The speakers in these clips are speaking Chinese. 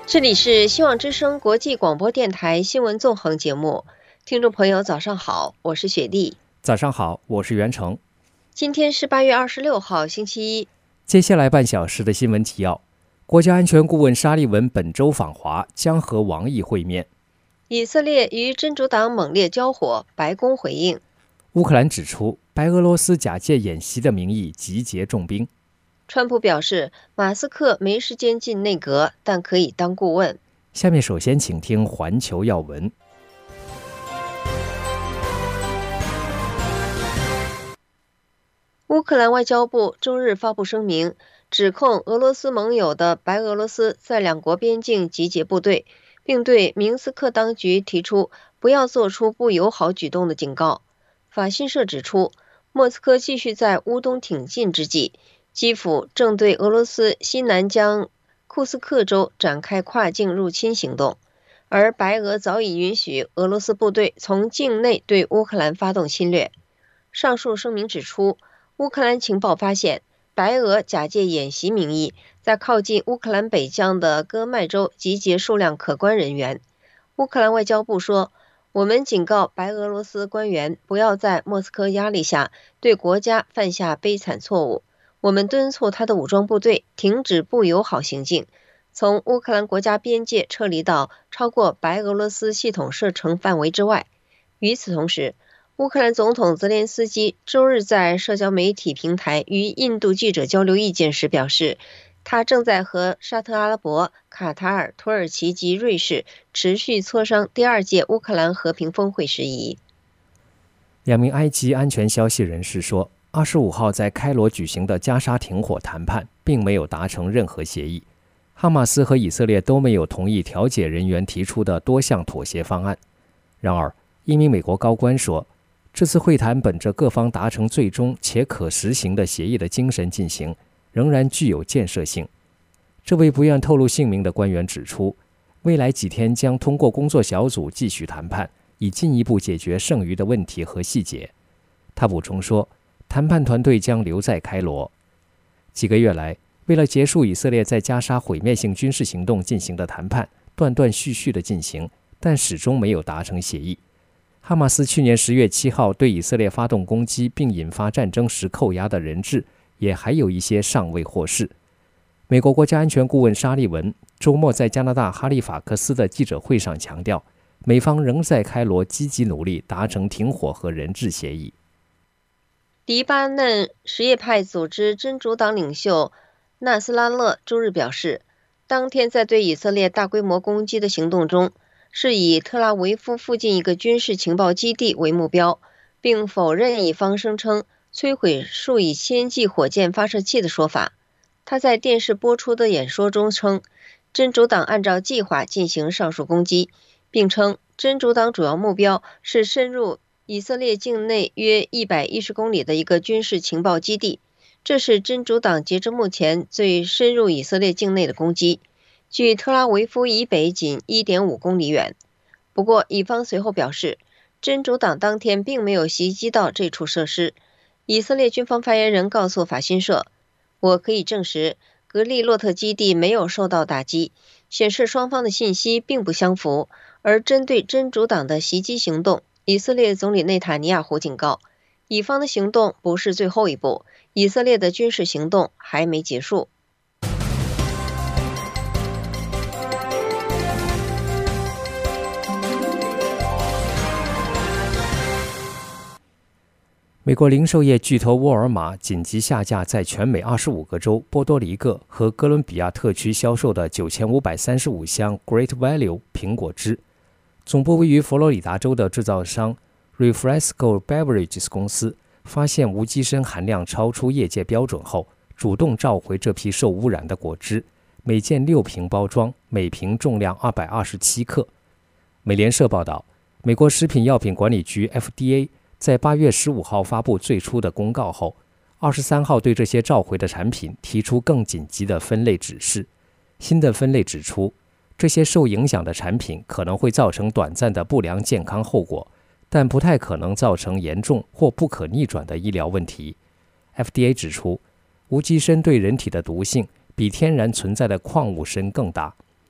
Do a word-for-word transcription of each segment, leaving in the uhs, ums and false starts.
这里是希望之声国际广播电台新闻纵横节目，听众朋友早上好，我是雪莉。 早上好，我是袁成。 今天是八月二十六号星期一。 接下来半小时的新闻提要：国家安全顾问沙利文本周访华，将和王毅会面。 以色列与真主党猛烈交火，白宫回应。 乌克兰指出，白俄罗斯假借演习的名义集结重兵。 川普表示，马斯克没时间进内阁，但可以当顾问。 下面首先请听环球要闻。 乌克兰外交部周日发布声明，指控俄罗斯盟友的白俄罗斯在两国边境集结部队，并对明斯克当局提出不要做出不友好举动的警告。法新社指出，莫斯科继续在乌东挺进之际，基辅正对俄罗斯西南疆库斯克州展开跨境入侵行动，而白俄早已允许俄罗斯部队从境内对乌克兰发动侵略。上述声明指出，乌克兰情报发现，白俄假借演习名义，在靠近乌克兰北疆的戈麦州集结数量可观人员。乌克兰外交部说，我们警告白俄罗斯官员不要在莫斯科压力下对国家犯下悲惨错误。我们敦促他的武装部队停止不友好行径，从乌克兰国家边界撤离到超过白俄罗斯系统射程范围之外。与此同时，乌克兰总统泽连斯基周日在社交媒体平台与印度记者交流意见时表示，他正在和沙特阿拉伯、卡塔尔、土耳其及瑞士持续磋商第二届乌克兰和平峰会事宜。 两名埃及安全消息人士说，二十五号在开罗举行的加沙停火谈判并没有达成任何协议，哈马斯和以色列都没有同意调解人员提出的多项妥协方案。然而，一名美国高官说，这次会谈本着各方达成最终且可实行的协议的精神进行，仍然具有建设性。这位不愿透露姓名的官员指出，未来几天将通过工作小组继续谈判，以进一步解决剩余的问题和细节。他补充说，谈判团队将留在开罗。几个月来，为了结束以色列在加沙毁灭性军事行动进行的谈判断断续续地进行，但始终没有达成协议。哈马斯去年十月七号对以色列发动攻击并引发战争时扣押的人质，也还有一些尚未获释。美国国家安全顾问沙利文周末在加拿大哈利法克斯的记者会上强调，美方仍在开罗积极努力达成停火和人质协议。 黎巴嫩什叶派组织真主党领袖纳斯拉勒周日表示，当天在对以色列大规模攻击的行动中，是以特拉维夫附近一个军事情报基地为目标，并否认以方声称摧毁数以千计火箭发射器的说法。他在电视播出的演说中称，真主党按照计划进行上述攻击，并称真主党主要目标是深入以色列境内约一百一十公里的一个军事情报基地，这是真主党截至目前最深入以色列境内的攻击，距特拉维夫以北仅 一点五公里远。不过，以方随后表示，真主党当天并没有袭击到这处设施。以色列军方发言人告诉法新社，我可以证实，格利洛特基地没有受到打击，显示双方的信息并不相符。而针对真主党的袭击行动，以色列总理内塔尼亚胡警告，以方的行动不是最后一步，以色列的军事行动还没结束。 美国零售业巨头沃尔玛紧急下架在全美二十五个州、波多黎各和哥伦比亚特区销售的九千五百三十五箱 Great Value 苹果汁。总部位于佛罗里达州的制造商 Refresco Beverages 公司发现无机砷含量超出业界标准后，主动召回这批受污染的果汁，每件六瓶包装，每瓶重量二百二十七克。美联社报道，美国食品药品管理局 F D A 在八月十五号发布最初的公告后，二十三号对这些召回的产品提出更紧急的分类指示。新的分类指出，这些受影响的产品可能会造成短暂的不良健康后果，但不太可能造成严重或不可逆转的医疗问题。F D A 指出，无机砷对人体的毒性比天然存在的矿物砷更大。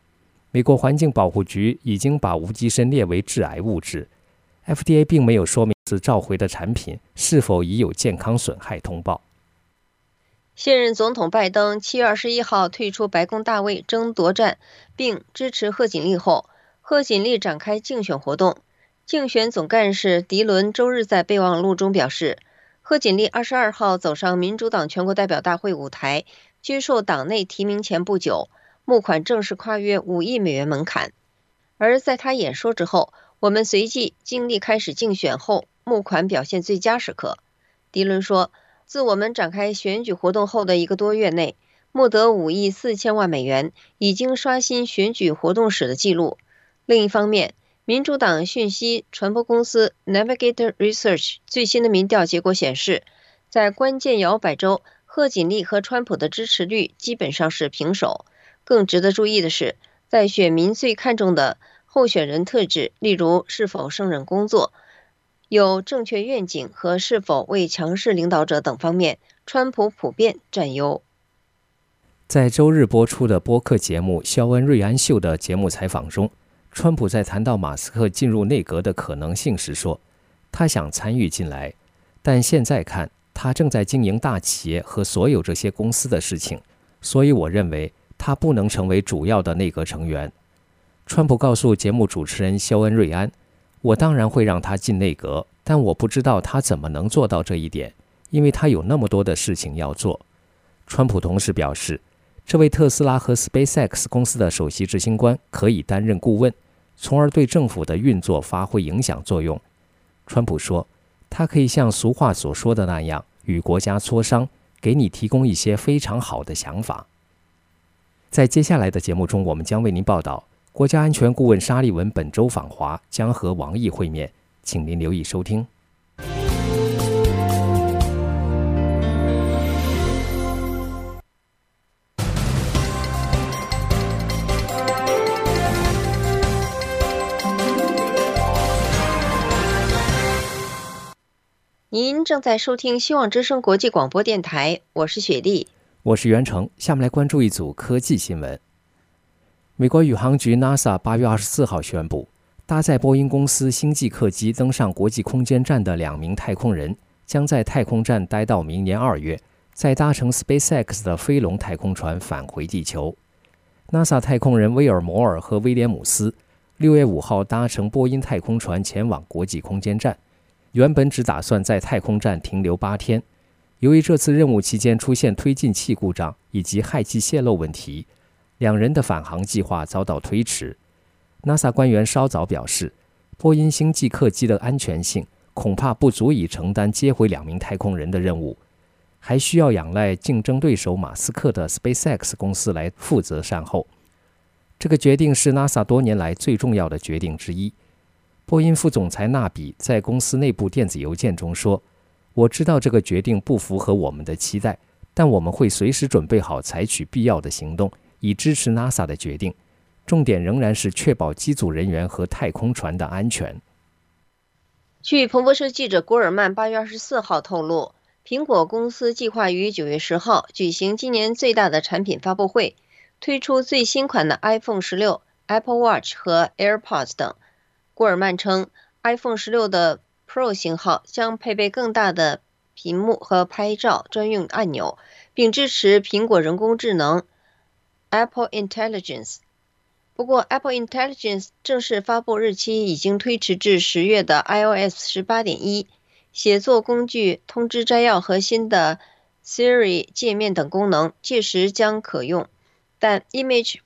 美国环境保护局已经把无机砷列为致癌物质。F D A 并没有说明此召回的产品是否已有健康损害通报。 现任总统拜登七月二十一号退出白宫大位争夺战，并支持贺锦丽后，贺锦丽展开竞选活动。竞选总干事迪伦周日在备忘录中表示，贺锦丽二十二号走上民主党全国代表大会舞台，接受党内提名前不久，募款正式跨越五亿美元门槛。而在他演说之后，我们随即经历开始竞选后募款表现最佳时刻。迪伦说，自我们展开选举活动后的一个多月内，募得五亿四千万美元，已经刷新选举活动史的记录。另一方面，民主党讯息传播公司 Navigator Research 最新的民调结果显示，在关键摇摆州，贺锦丽和川普的支持率基本上是平手。更值得注意的是，在选民最看重的候选人特质，例如是否胜任工作、有正确愿景和是否为强势领导者等方面，川普普遍占优。 在周日播出的播客节目《肖恩·瑞安秀》的节目采访中，川普在谈到马斯克进入内阁的可能性时说，他想参与进来，但现在看他正在经营大企业和所有这些公司的事情，所以我认为他不能成为主要的内阁成员。川普告诉节目主持人肖恩·瑞安，我当然会让他进内阁，但我不知道他怎么能做到这一点，因为他有那么多的事情要做。川普同时表示，这位特斯拉和 SpaceX 公司的首席执行官可以担任顾问，从而对政府的运作发挥影响作用。川普说，他可以像俗话所说的那样，与国家磋商，给你提供一些非常好的想法。在接下来的节目中，我们将为您报道国家安全顾问沙利文本周访华，将和王毅会面，请您留意收听。 您正在收听希望之声国际广播电台，我是雪莉， 我是袁成。下面来关注一组科技新闻。美国宇航局 NASA 八月二十四号宣布，搭载波音公司星际客机登上国际空间站的两名太空人将在太空站待到明年二月，再搭乘 SpaceX 的飞龙太空船返回地球。NASA 太空人威尔摩尔和威廉姆斯六月五号搭乘波音太空船前往国际空间站，原本只打算在太空站停留八天，由于这次任务期间出现推进器故障以及氦气泄漏问题，两人的返航计划遭到推迟。 NASA 官员稍早表示，波音星际客机的安全性恐怕不足以承担接回两名太空人的任务，还需要仰赖竞争对手马斯克的 SpaceX 公司来负责善后。这个决定是 NASA 多年来最重要的决定之一。波音副总裁纳比在公司内部电子邮件中说，我知道这个决定不符合我们的期待，但我们会随时准备好采取必要的行动，以支持 NASA 的决定。重点仍然是确保机组人员和太空船的安全。 据彭博社记者古尔曼八月二十四号透露，苹果公司计划于九月十号举行今年最大的产品发布会，推出最新款的 iPhone 十六、Apple Watch 和 AirPods 等。古尔曼称 iPhone 十六的 Pro 型号将配备更大的屏幕和拍照专用按钮，并支持苹果人工智能 Apple Intelligence。 不过 Apple Intelligence 正式发布日期已经推迟至十月的 iOS 十八点一， 写作工具、通知摘要和新的 Siri 界面等功能届时将可用，但 Image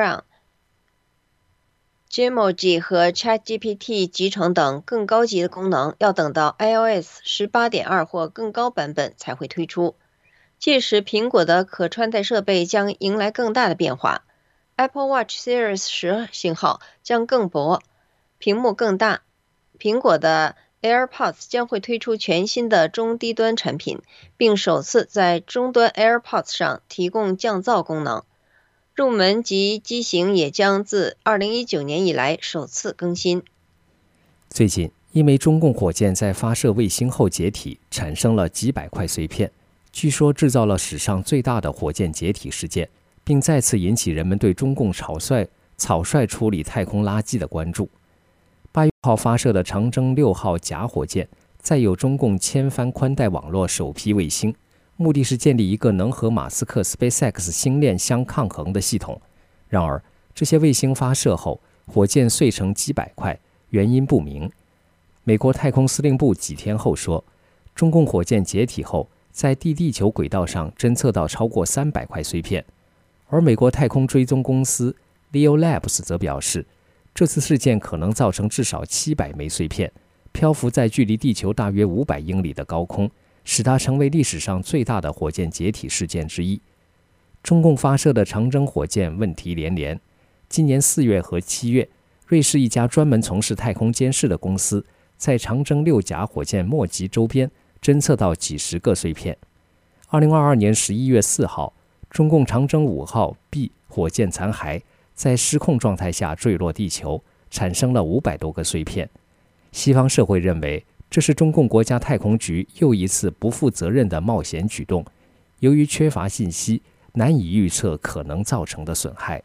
Playground、Gemoji 和 ChatGPT 集成等更高级的功能要等到 iOS 十八点二 或更高版本才会推出。届时苹果的可穿戴设备将迎来更大的变化， Apple Watch Series 十型号将更薄，屏幕更大。苹果的 AirPods 将会推出全新的中低端产品，并首次在终端 AirPods 上提供降噪功能。入门级机型也将自二零一九年以来首次更新。 最近，一枚中共火箭在发射卫星后解体，产生了几百块碎片，据说制造了史上最大的火箭解体事件，并再次引起人们对中共草率草率处理太空垃圾的关注。八月号发射的长征六号假火箭载有中共千帆宽带网络首批卫星，目的是建立一个能和马斯克 SpaceX 星链相抗衡的系统。然而，这些卫星发射后，火箭碎成几百块，原因不明。美国太空司令部几天后说，中共火箭解体后，在地地球轨道上侦测到超过三百块碎片。而美国太空追踪公司 Leo Labs 则表示，这次事件可能造成至少七百枚碎片，漂浮在距离地球大约五百英里的高空，使它成为历史上最大的火箭解体事件之一。中共发射的长征火箭问题连连。今年四月和七月，瑞士一家专门从事太空监视的公司在长征六甲火箭末级周边侦测到几十个碎片。二零二二年十一月四号，中共长征五号 B 火箭残骸在失控状态下坠落地球，产生了五百多个碎片。西方社会认为，这是中共国家太空局又一次不负责任的冒险举动，由于缺乏信息，难以预测可能造成的损害。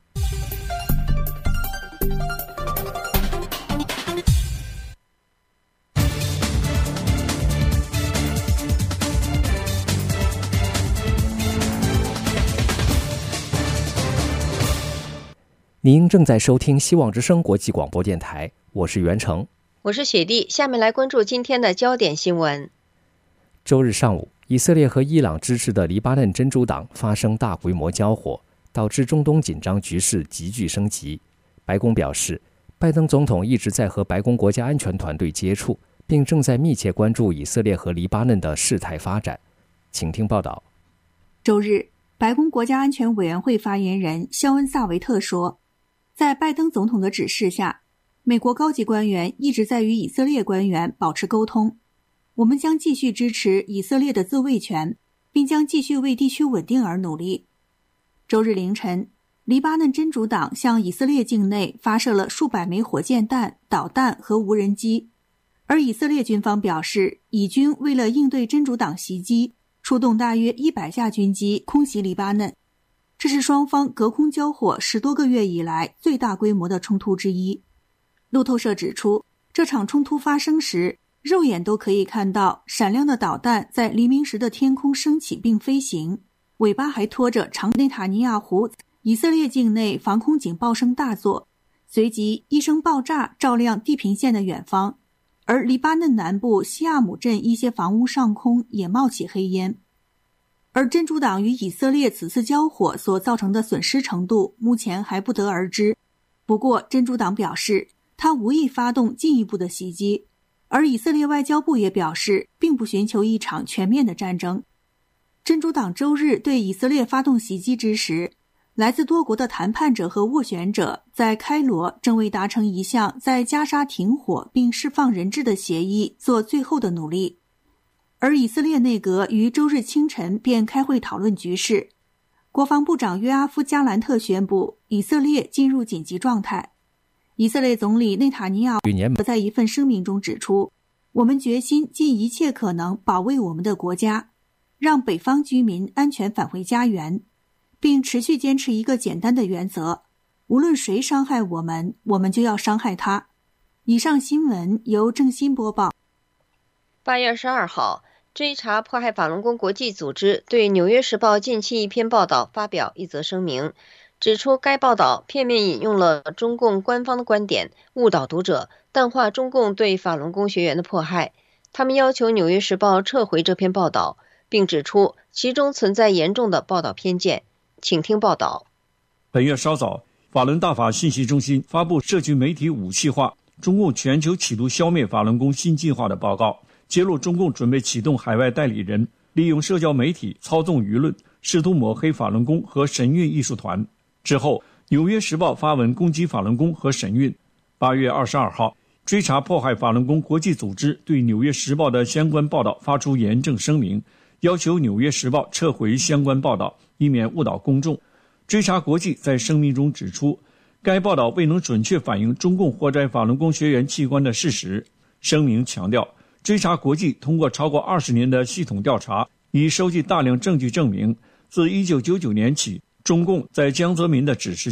您正在收听希望之声国际广播电台，我是袁成， 我是雪莉。下面来关注今天的焦点新闻。 周日上午，以色列和伊朗支持的黎巴嫩真主党发生大规模交火，导致中东紧张局势急剧升级。白宫表示，拜登总统一直在和白宫国家安全团队接触，并正在密切关注以色列和黎巴嫩的事态发展。请听报道。 周日，白宫国家安全委员会发言人肖恩·萨维特说，在拜登总统的指示下，美国高级官员一直在与以色列官员保持沟通。我们将继续支持以色列的自卫权，并将继续为地区稳定而努力。周日凌晨，黎巴嫩真主党向以色列境内发射了数百枚火箭弹、导弹和无人机，而以色列军方表示，以军为了应对真主党袭击，出动大约一百架军机空袭黎巴嫩。这是双方隔空交火十多个月以来最大规模的冲突之一。路透社指出，这场冲突发生时，肉眼都可以看到闪亮的导弹在黎明时的天空升起并飞行，尾巴还拖着长内塔尼亚胡。以色列境内防空警报声大作，随即一声爆炸照亮地平线的远方，而黎巴嫩南部西亚姆镇一些房屋上空也冒起黑烟。而真主党与以色列此次交火所造成的损失程度目前还不得而知。不过真主党表示，他无意发动进一步的袭击，而以色列外交部也表示，并不寻求一场全面的战争。真主党周日对以色列发动袭击之时，来自多国的谈判者和斡旋者在开罗正为达成一项在加沙停火并释放人质的协议做最后的努力。而以色列内阁于周日清晨便开会讨论局势。国防部长约阿夫·加兰特宣布，以色列进入紧急状态。以色列总理内塔尼亚胡在一份声明中指出，我们决心尽一切可能保卫我们的国家，让北方居民安全返回家园，并持续坚持一个简单的原则，无论谁伤害我们，我们就要伤害他。以上新闻由郑欣播报。 八月二十二号，追查迫害法轮功国际组织对《纽约时报》近期一篇报道发表一则声明，指出该报道片面引用了中共官方的观点，误导读者，淡化中共对法轮功学员的迫害。他们要求《纽约时报》撤回这篇报道，并指出其中存在严重的报道偏见。请听报道。 本月稍早，法轮大法信息中心发布社群媒体武器化，中共全球企图消灭法轮功新计划的报告，揭露中共准备启动海外代理人，利用社交媒体操纵舆论，试图抹黑法轮功和神韵艺术团。之后，纽约时报发文攻击法轮功和神韵。八月二十二号，追查迫害法轮功国际组织对纽约时报的相关报道发出严正声明，要求纽约时报撤回相关报道，以免误导公众。追查国际在声明中指出，该报道未能准确反映中共活摘法轮功学员器官的事实。声明强调，追查国际通过超过二十年的系统调查，已收集大量证据证明，自一九九九年起，中共在江泽民的指示下，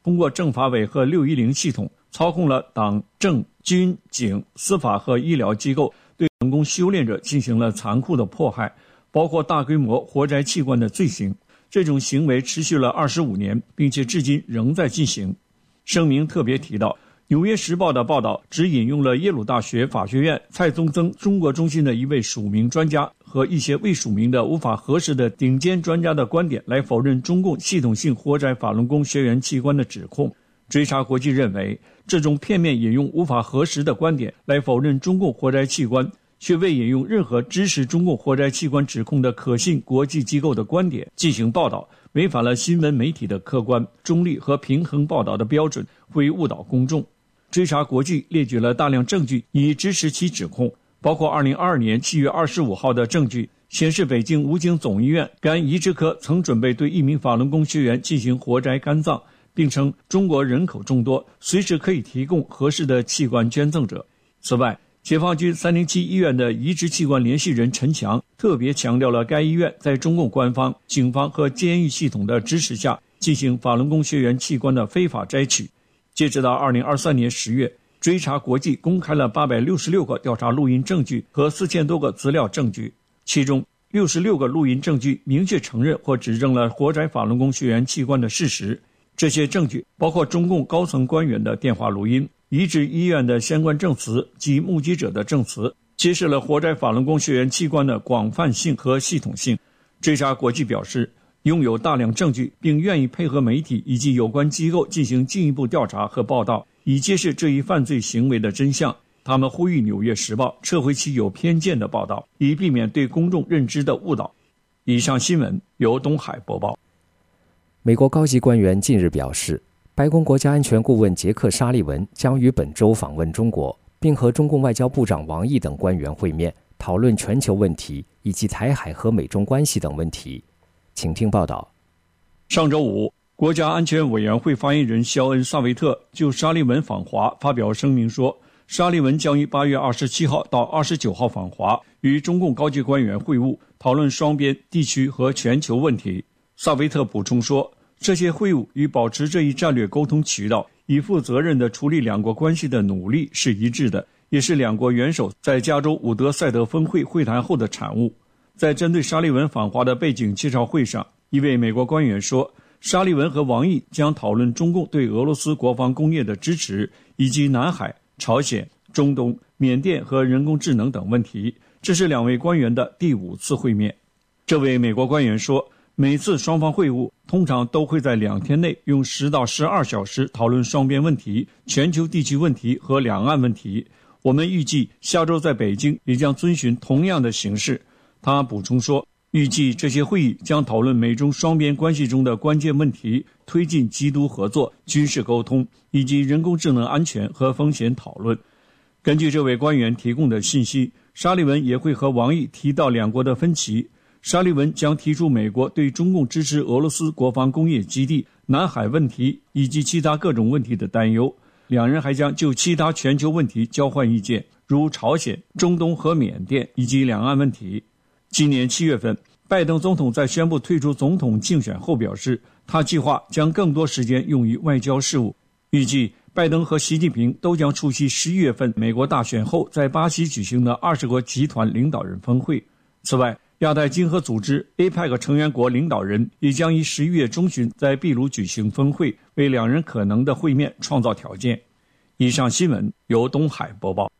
通过政法委和六一零系统操控了党政军警司法和医疗机构，对成功修炼者进行了残酷的迫害，包括大规模活摘器官的罪行。这种行为持续了二十五年，并且至今仍在进行。声明特别提到，《纽约时报》的报道只引用了耶鲁大学法学院蔡宗曾中国中心的一位署名专家和一些未署名的无法核实的顶尖专家的观点，来否认中共系统性活摘法轮功学员器官的指控。追查国际认为，这种片面引用无法核实的观点来否认中共活摘器官，却未引用任何支持中共活摘器官指控的可信国际机构的观点进行报道，违反了新闻媒体的客观、中立和平衡报道的标准，会误导公众。追查国际列举了大量证据以支持其指控，包括二零二二年七月二十五号的证据，显示北京武警总医院肝移植科曾准备对一名法轮功学员进行活摘肝脏，并称中国人口众多，随时可以提供合适的器官捐赠者。此外，解放军三零七医院的移植器官联系人陈强特别强调了该医院在中共官方、警方和监狱系统的支持下进行法轮功学员器官的非法摘取。截止到二零二三年十月，追查国际公开了八百六十六个调查录音证据和四千多个资料证据，其中六十六个录音证据明确承认或指证了活摘法轮功学员器官的事实。这些证据包括中共高层官员的电话录音、移植医院的相关证词及目击者的证词，揭示了活摘法轮功学员器官的广泛性和系统性。追查国际表示，拥有大量证据，并愿意配合媒体以及有关机构进行进一步调查和报道，以揭示这一犯罪行为的真相。他们呼吁《纽约时报》撤回其有偏见的报道，以避免对公众认知的误导。以上新闻由东海播报。 美国高级官员近日表示，白宫国家安全顾问杰克·沙利文将于本周访问中国，并和中共外交部长王毅等官员会面，讨论全球问题以及台海和美中关系等问题。请听报道。 上周五，国家安全委员会发言人肖恩·萨维特就沙利文访华发表声明说，沙利文将于八月二十七号到二十九号访华，与中共高级官员会晤，讨论双边、地区和全球问题。萨维特补充说，这些会晤与保持这一战略沟通渠道，以负责任地处理两国关系的努力是一致的，也是两国元首在加州伍德赛德峰会会谈后的产物。在针对沙利文访华的背景介绍会上，一位美国官员说，沙利文和王毅将讨论中共对俄罗斯国防工业的支持，以及南海、朝鲜、中东、缅甸和人工智能等问题。这是两位官员的第五次会面。这位美国官员说，每次双方会晤通常都会在两天内用十到十二小时讨论双边问题、全球地区问题和两岸问题。我们预计下周在北京也将遵循同样的形式。他补充说，预计这些会议将讨论美中双边关系中的关键问题，推进缉毒合作、军事沟通以及人工智能安全和风险讨论。根据这位官员提供的信息，沙利文也会和王毅提到两国的分歧。沙利文将提出美国对中共支持俄罗斯国防工业基地、南海问题以及其他各种问题的担忧。两人还将就其他全球问题交换意见，如朝鲜、中东和缅甸以及两岸问题。今年七月份，拜登总统在宣布退出总统竞选后表示，他计划将更多时间用于外交事务。预计拜登和习近平都将出席十一月份美国大选后在巴西举行的二十国集团领导人峰会。此外，亚太经合组织 A P E C 成员国领导人也将于十一月中旬在秘鲁举行峰会，为两人可能的会面创造条件。以上新闻由东海播报。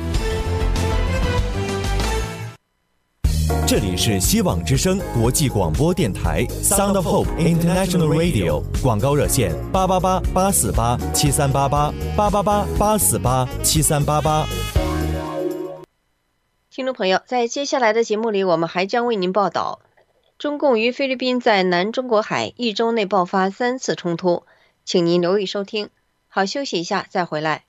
这里是希望之声国际广播电台 Sound of Hope International Radio， 广告热线八八八八四八七三八八八八八八四八七三八八。 听众朋友，在接下来的节目里，我们还将为您报道，中共与菲律宾在南中国海一周内爆发三次冲突，请您留意收听。好，休息一下再回来。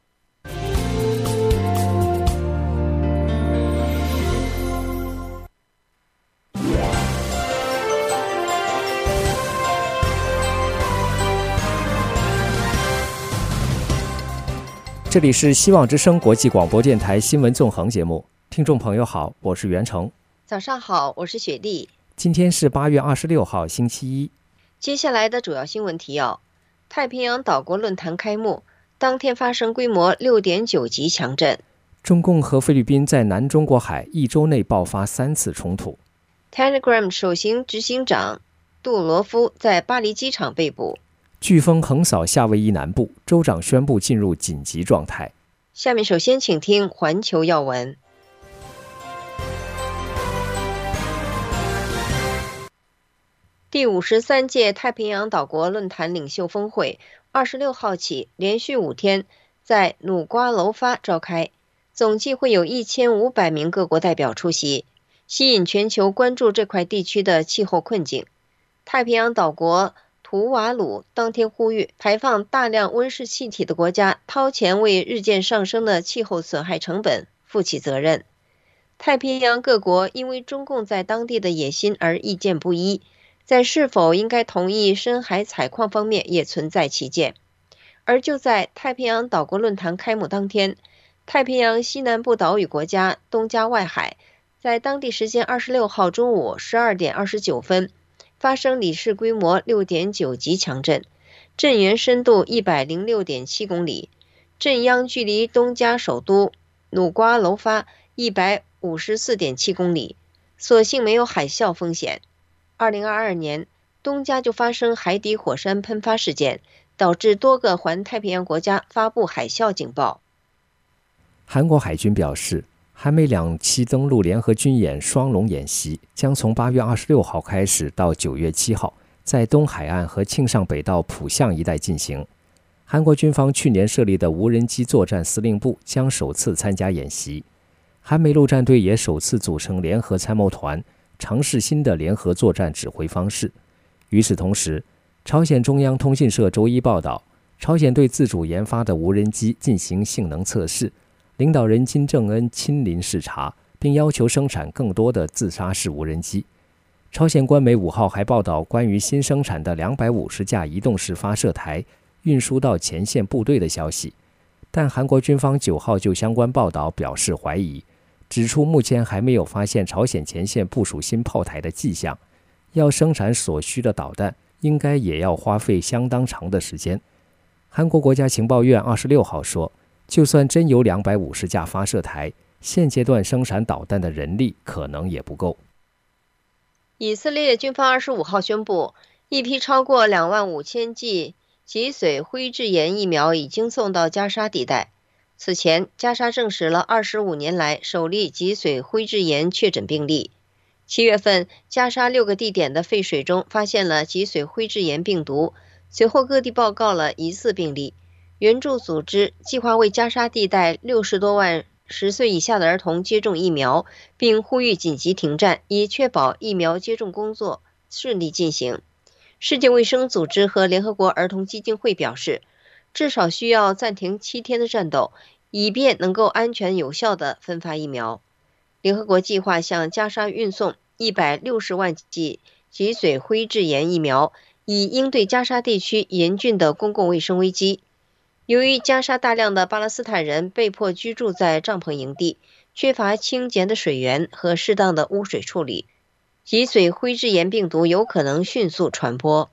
这里是希望之声国际广播电台新闻纵横节目，听众朋友好，我是袁成。 早上好，我是雪莉。 今天是八月二十六号星期一。 接下来的主要新闻提要： 太平洋岛国论坛开幕，当天发生规模 六点九 级强震。 中共和菲律宾在南中国海一周内爆发三次冲突。 Telegram 首席执行长杜罗夫在巴黎机场被捕。 飓风横扫夏威夷南部，州长宣布进入紧急状态。 下面首先请听环球要闻。第五十三届太平洋岛国论坛领袖峰会二十六号起连续五天在努瓜楼发召开，总计会有一千五百名各国代表出席，吸引全球关注这块地区的气候困境。太平洋岛国图瓦鲁当天呼吁排放大量温室气体的国家掏钱为日渐上升的气候损害成本负起责任。太平洋各国因为中共在当地的野心而意见不一，在是否应该同意深海采矿方面也存在歧见。而就在太平洋岛国论坛开幕当天，太平洋西南部岛屿国家东加外海在当地时间二十六号中午十二点二十九分发生里氏规模 六点九 级强震，震源深度 一百零六点七 公里，震央距离东加首都努瓜楼发 一百五十四点七 公里，所幸没有海啸风险。二零二二年，东加就发生海底火山喷发事件，导致多个环太平洋国家发布海啸警报。 韩国海军表示，韩美两栖登陆联合军演双龙演习将从八月二十六号开始到九月七号，在东海岸和庆尚北道浦项一带进行。韩国军方去年设立的无人机作战司令部将首次参加演习，韩美陆战队也首次组成联合参谋团，尝试新的联合作战指挥方式。与此同时，朝鲜中央通讯社周一报道，朝鲜对自主研发的无人机进行性能测试，领导人金正恩亲临视察，并要求生产更多的自杀式无人机。朝鲜官媒五号还报道关于新生产的两百五十架移动式发射台运输到前线部队的消息，但韩国军方九号就相关报道表示怀疑，指出目前还没有发现朝鲜前线部署新炮台的迹象，要生产所需的导弹应该也要花费相当长的时间。韩国国家情报院二十六号说，就算真有两百五十架发射台，现阶段生产导弹的人力可能也不够。 以色列军方二十五号宣布，一批超过两万五千剂脊髓灰质炎疫苗已经送到加沙地带。此前，加沙证实了二十五年来首例脊髓灰质炎确诊病例。七月份，加沙六个地点的废水中发现了脊髓灰质炎病毒，随后各地报告了疑似病例。援助组织计划为加沙地带六十多万十岁以下的儿童接种疫苗，并呼吁紧急停战，以确保疫苗接种工作顺利进行。世界卫生组织和联合国儿童基金会表示，至少需要暂停七天的战斗，以便能够安全有效地分发疫苗。联合国计划向加沙运送一百六十万剂脊髓灰质炎疫苗，以应对加沙地区严峻的公共卫生灰机。由于加沙大量的巴勒斯坦人被迫居住在帐篷营地，缺乏清洁的水源和适当的污水处理，脊髓灰质炎病毒有可能迅速传播。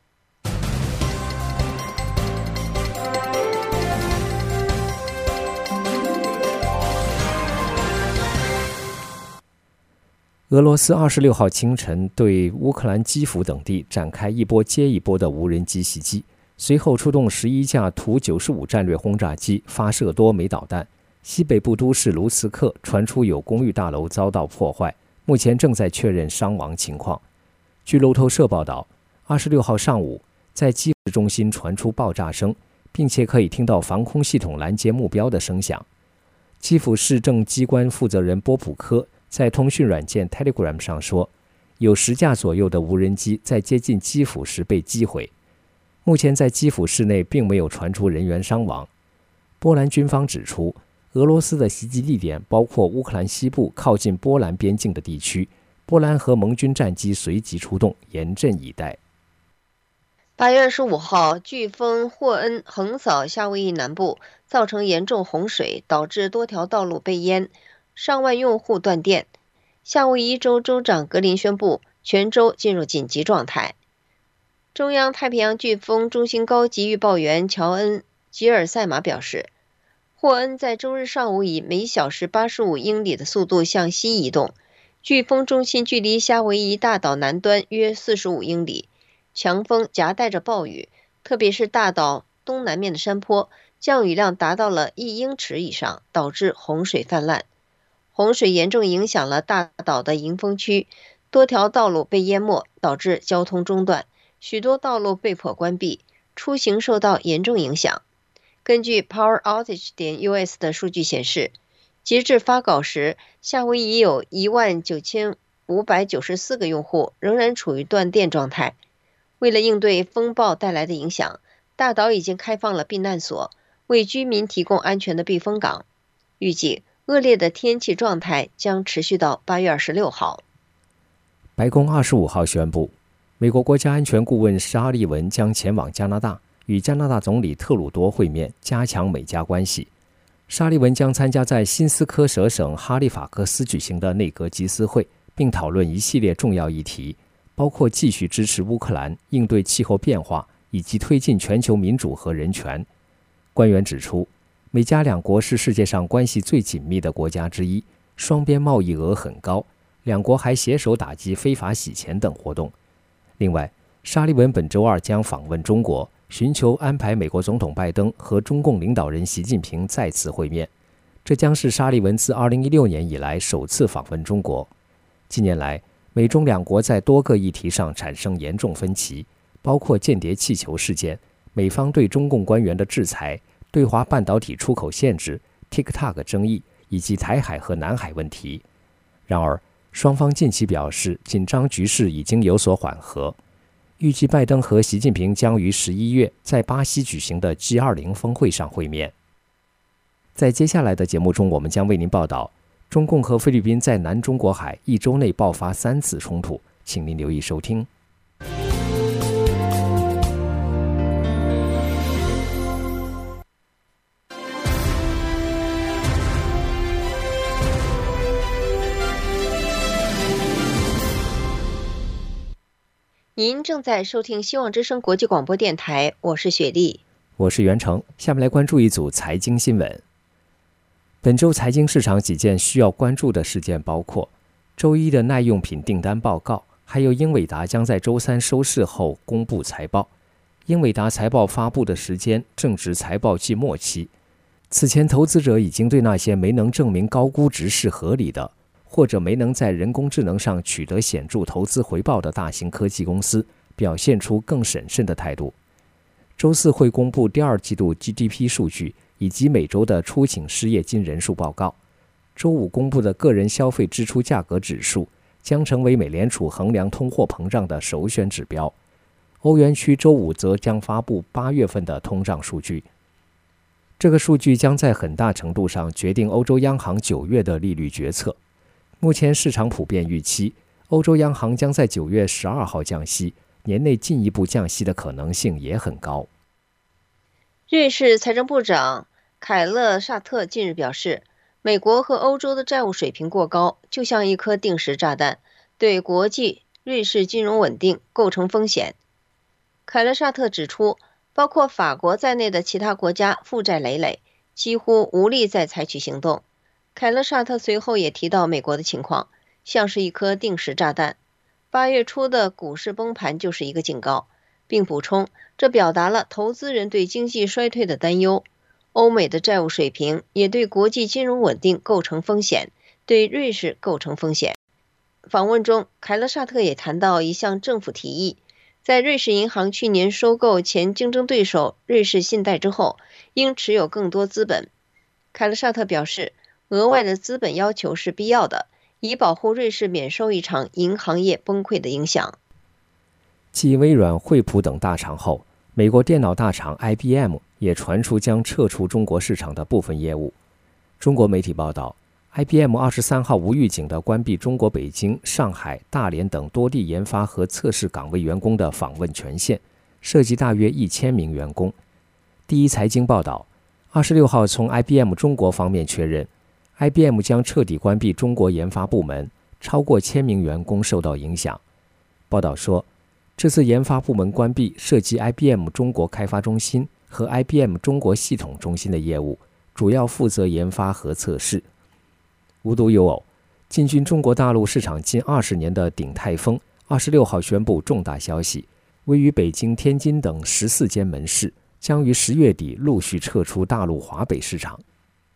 俄罗斯二十六号清晨对乌克兰基辅等地展开一波接一波的无人机袭击，随后出动十一架图九十五战略轰炸机，发射多枚导弹。西北部都市卢茨克传出有公寓大楼遭到破坏，目前正在确认伤亡情况。据路透社报道，二十六号上午，在基辅中心传出爆炸声，并且可以听到防空系统拦截目标的声响。基辅市政机关负责人波普科在通讯软件 Telegram 上说，有十架左右的无人机在接近基辅时被击毁。目前在基辅市内并没有传出人员伤亡。波兰军方指出，俄罗斯的袭击地点包括乌克兰西部靠近波兰边境的地区，波兰和盟军战机随即出动，严阵以待。 八月二十五号，飓风霍恩横扫夏威夷南部，造成严重洪水，导致多条道路被淹，上万用户断电。夏威夷州州长格林宣布，全州进入紧急状态。 中央太平洋飓风中心高级预报员乔恩·吉尔塞马表示，霍恩在周日上午以每小时八十五英里的速度向西移动，飓风中心距离夏威夷大岛南端约四十五英里，强风夹带着暴雨，特别是大岛东南面的山坡，降雨量达到了一英尺以上，导致洪水泛滥。洪水严重影响了大岛的迎风区，多条道路被淹没，导致交通中断，许多道路被迫关闭，出行受到严重影响。根据 Power Outage 点 U S 的数据显示，截至发稿时，夏威夷有一万九千五百九十四个用户仍然处于断电状态。为了应对风暴带来的影响，大岛已经开放了避难所，为居民提供安全的避风港。预计恶劣的天气状态将持续到八月二十六号。 白宫二十五号宣布，美国国家安全顾问沙利文将前往加拿大，与加拿大总理特鲁多会面，加强美加关系。沙利文将参加在新斯科舍省哈利法克斯举行的内阁集思会，并讨论一系列重要议题，包括继续支持乌克兰应对气候变化，以及推进全球民主和人权。官员指出，美加两国是世界上关系最紧密的国家之一，双边贸易额很高，两国还携手打击非法洗钱等活动。另外，沙利文本周二将访问中国，寻求安排美国总统拜登和中共领导人习近平再次会面，这将是沙利文自二零一六年以来首次访问中国。近年来，美中两国在多个议题上产生严重分歧，包括间谍气球事件、美方对中共官员的制裁、对华半导体出口限制、TikTok 争议以及台海和南海问题。然而，双方近期表示，紧张局势已经有所缓和。预计拜登和习近平将于十一月在巴西举行的 G 二十 峰会上会面。在接下来的节目中，我们将为您报道中共和菲律宾在南中国海一周内爆发三次冲突，请您留意收听。 您正在收听希望之声国际广播电台，我是雪莉， 我是袁成。下面来关注一组财经新闻。本周财经市场几件需要关注的事件包括周一的耐用品订单报告，还有英伟达将在周三收市后公布财报。英伟达财报发布的时间正值财报季末期，此前投资者已经对那些没能证明高估值是合理的，或者没能在人工智能上取得显著投资回报的大型科技公司表现出更审慎的态度。周四会公布第二季度 G D P 数据以及每周的出请失业金人数报告。周五公布的个人消费支出价格指数将成为美联储衡量通货膨胀的首选指标。欧元区周五则将发布八月份的通胀数据，这个数据将在很大程度上决定欧洲央行九月的利率决策。目前市场普遍预期，欧洲央行将在九月十二号降息，年内进一步降息的可能性也很高。 瑞士财政部长凯勒萨特近日表示，美国和欧洲的债务水平过高，就像一颗定时炸弹，对国际瑞士金融稳定构成风险。凯勒萨特指出，包括法国在内的其他国家负债累累，几乎无力再采取行动。凯勒萨特随后也提到美国的情况，像是一颗定时炸弹。八月初的股市崩盘就是一个警告，并补充，这表达了投资人对经济衰退的担忧。欧美的债务水平也对国际金融稳定构成风险，对瑞士构成风险。访问中，凯勒萨特也谈到一项政府提议，在瑞士银行去年收购前竞争对手瑞士信贷之后，应持有更多资本。凯勒萨特表示，额外的资本要求是必要的，以保护瑞士免受一场银行业崩溃的影响。 继微软、惠普等大厂后，美国电脑大厂 I B M 也传出将撤出中国市场的部分业务。中国媒体报道， I B M 二十三号无预警地关闭中国北京、上海、大连等多地研发和测试岗位员工的访问权限，涉及大约一千名员工。第一财经报道，二十六号从 I B M 中国方面确认， I B M 将彻底关闭中国研发部门，超过千名员工受到影响。报道说， 这次研发部门关闭涉及 I B M 中国开发中心和 I B M 中国系统中心的业务，主要负责研发和测试。无独有偶，进军中国大陆市场近二十年的鼎泰丰二十六号宣布重大消息，位于北京、天津等十四间门市将于十月底陆续撤出大陆华北市场。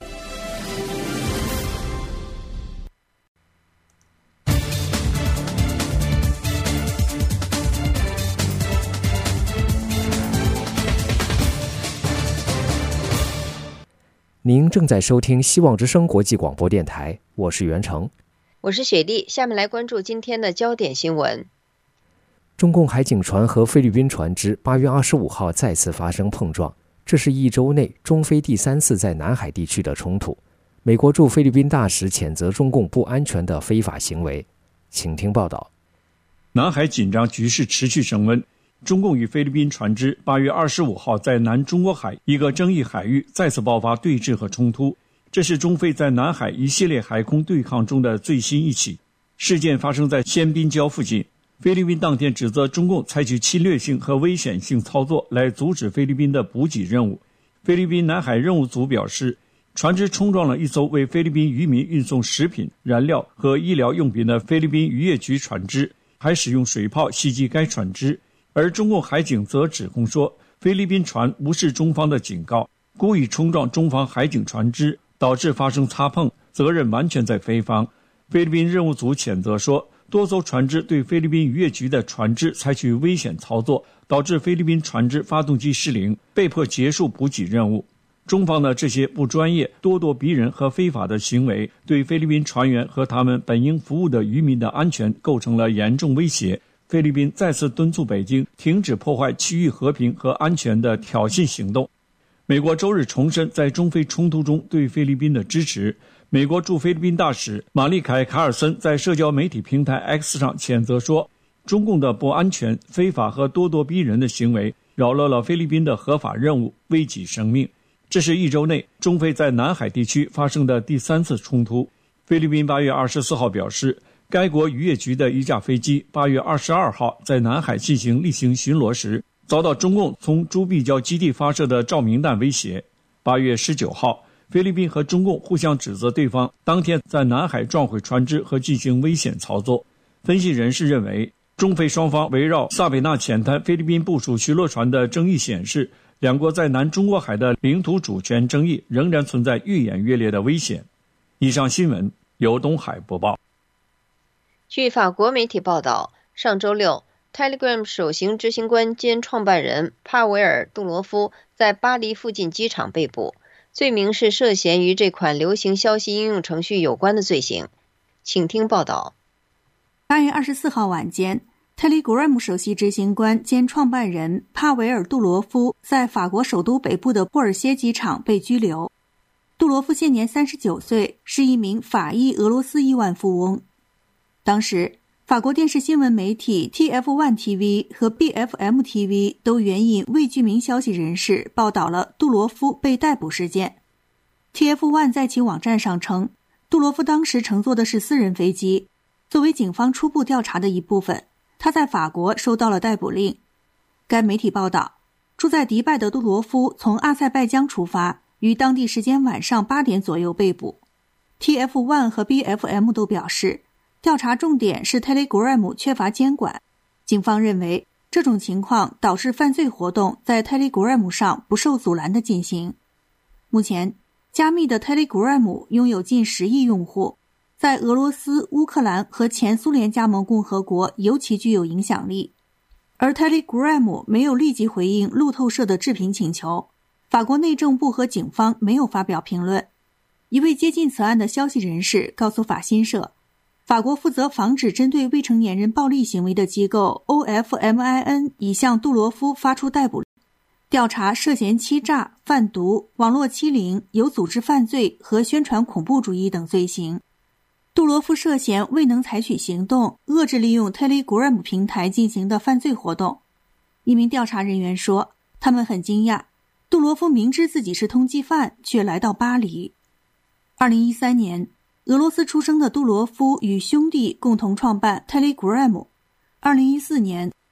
您正在收听希望之声国际广播电台，我是袁成， 我是雪莉。下面来关注今天的焦点新闻。 中共海警船和菲律宾船只八月二十五号再次发生碰撞，这是一周内中菲第三次在南海地区的冲突。美国驻菲律宾大使谴责中共不安全的非法行为，请听报道。 南海紧张局势持续升温，中共与菲律宾船只八月二十五号在南中国海一个争议海域再次爆发对峙和冲突，这是中菲在南海一系列海空对抗中的最新一起。事件发生在仙宾礁附近，菲律宾当天指责中共采取侵略性和危险性操作来阻止菲律宾的补给任务。菲律宾南海任务组表示，船只冲撞了一艘为菲律宾渔民运送食品、燃料和医疗用品的菲律宾渔业局船只，还使用水炮袭击该船只。而中共海警则指控说，菲律宾船无视中方的警告，故意冲撞中方海警船只，导致发生擦碰，责任完全在菲方。菲律宾任务组谴责说，多艘船只对菲律宾渔业局的船只采取危险操作，导致菲律宾船只发动机失灵，被迫结束补给任务。中方的这些不专业、咄咄逼人和非法的行为，对菲律宾船员和他们本应服务的渔民的安全构成了严重威胁。菲律宾再次敦促北京停止破坏区域和平和安全的挑衅行动。美国周日重申在中菲冲突中对菲律宾的支持。美国驻菲律宾大使马利凯·卡尔森在社交媒体平台 X 上谴责说，中共的不安全、非法和咄咄逼人的行为扰乱了菲律宾的合法任务，危及生命。这是一周内中菲在南海地区发生的第三次冲突。菲律宾八月二十四号表示，该国渔业局的一架飞机八月二十二号在南海进行例行巡逻时，遭到中共从朱碧礁基地发射的照明弹威胁。八月十九号，菲律宾和中共互相指责对方当天在南海撞毁船只和进行危险操作。分析人士认为，中菲双方围绕萨北纳浅滩菲律宾部署巡逻船的争议显示，两国在南中国海的领土主权争议仍然存在愈演愈烈的危险。以上新闻由东海播报。 据法国媒体报道，上周六 Telegram 首席执行官兼创办人帕维尔·杜罗夫在巴黎附近机场被捕，罪名是涉嫌与这款流行消息应用程序有关的罪行。请听报道。 八月二十四号晚间， Telegram 首席执行官兼创办人帕维尔·杜罗夫在法国首都北部的波尔歇机场被拘留。杜罗夫现年三十九岁，是一名法裔俄罗斯亿万富翁。当时，法国电视新闻媒体 T F 一 T V 和 B F M T V 都援引未具名消息人士报道了杜罗夫被逮捕事件。T F 一 在其网站上称，杜罗夫当时乘坐的是私人飞机，作为警方初步调查的一部分，他在法国收到了逮捕令。该媒体报道，住在迪拜的杜罗夫从阿塞拜疆出发，于当地时间晚上八点左右被捕。T F 一 和 B F M 都表示，调查重点是 Telegram 缺乏监管，警方认为这种情况导致犯罪活动在 Telegram 上不受阻拦的进行。目前，加密的 Telegram 拥有近十亿用户，在俄罗斯、乌克兰和前苏联加盟共和国尤其具有影响力。而 Telegram 没有立即回应路透社的置评请求，法国内政部和警方没有发表评论。一位接近此案的消息人士告诉法新社，法国负责防止针对未成年人暴力行为的机构 O F M I N 已向杜罗夫发出逮捕令，调查涉嫌欺诈、贩毒、网络欺凌、有组织犯罪和宣传恐怖主义等罪行。杜罗夫涉嫌未能采取行动，遏制利用 Telegram 平台进行的犯罪活动。一名调查人员说，他们很惊讶，杜罗夫明知自己是通缉犯，却来到巴黎。二零一三年，俄罗斯出生的杜罗夫与兄弟共同创办 Telegram。二零一四年，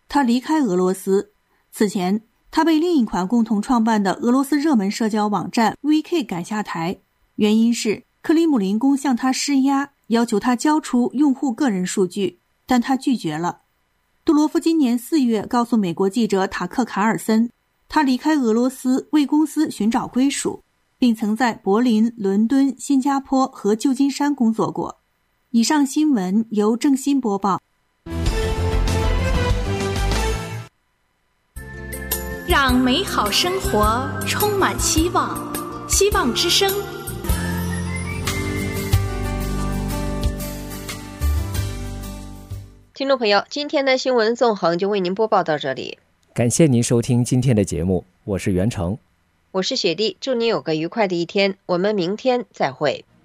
他离开俄罗斯。此前，他被另一款共同创办的俄罗斯热门社交网站 V K 赶下台，原因是克里姆林宫向他施压，要求他交出用户个人数据，但他拒绝了。杜罗夫今年四月告诉美国记者塔克·卡尔森，他离开俄罗斯为公司寻找归属，并曾在柏林、伦敦、新加坡和旧金山工作过。以上新闻由郑欣播报。 让美好生活充满希望，希望之声。 听众朋友，今天的新闻纵横就为您播报到这里， 感谢您收听今天的节目，我是袁成， 我是雪莉，祝您有个愉快的一天，我们明天再会。